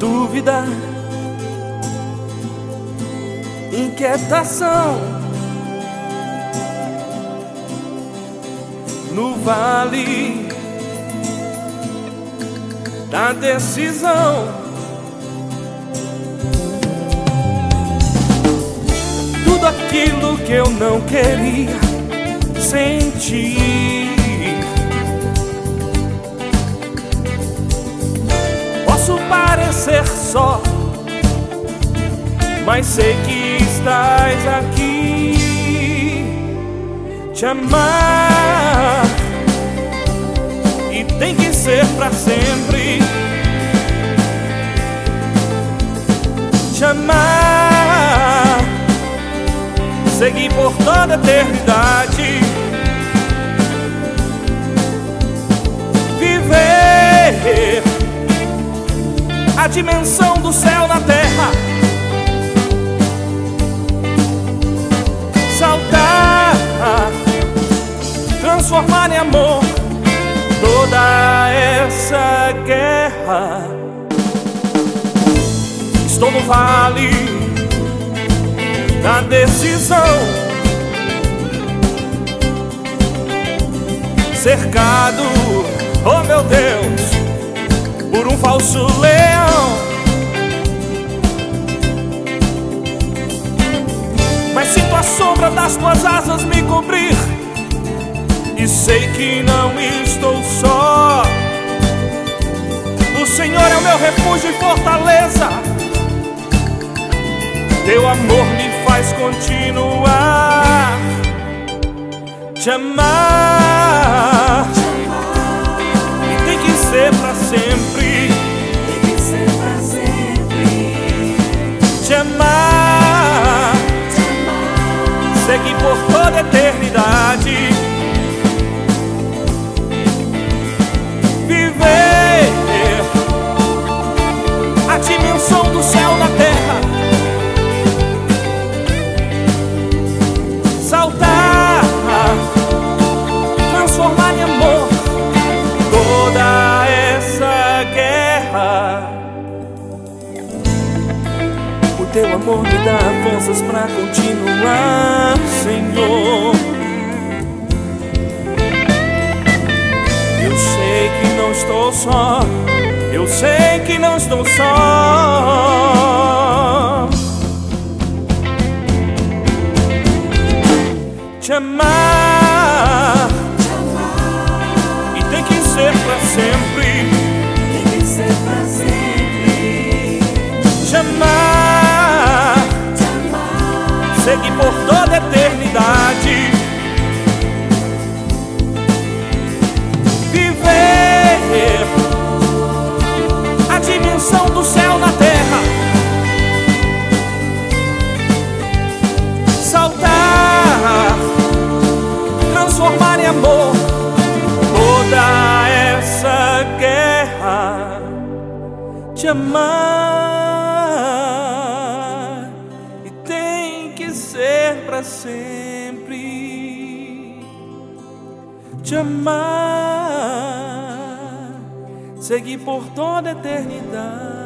dúvida, inquietação no vale da decisão. Tudo aquilo que eu não queria sentir, posso parecer só, mas sei que estás aqui. Te amar, e tem que ser pra sempre. Te amar, seguir por toda a eternidade. Viver a dimensão do céu na terra. Saltar, transformar em amor toda essa guerra. Estou no vale da decisão, cercado, oh meu Deus, por um falso leão. Mas sinto a sombra das tuas asas me cobrir, e sei que não estou só. O Senhor é o meu refúgio e fortaleza, teu amor me faz continuar. Te amar, e tem que ser pra sempre. Te amar, seguir por toda a eternidade. Viver a dimensão do céu na terra. Saltar, transformar em amor toda essa guerra. O teu amor me dá forças pra continuar, Senhor. Eu sei que não estou só, eu sei que não estou só. Te amar, e tem que ser pra sempre. Te amar, seguir por toda a eternidade. Viver a dimensão do céu na terra. Saltar, transformar em amor toda essa guerra. Te amar, e tem que ser pra sempre. Te amar, seguir por toda a eternidade.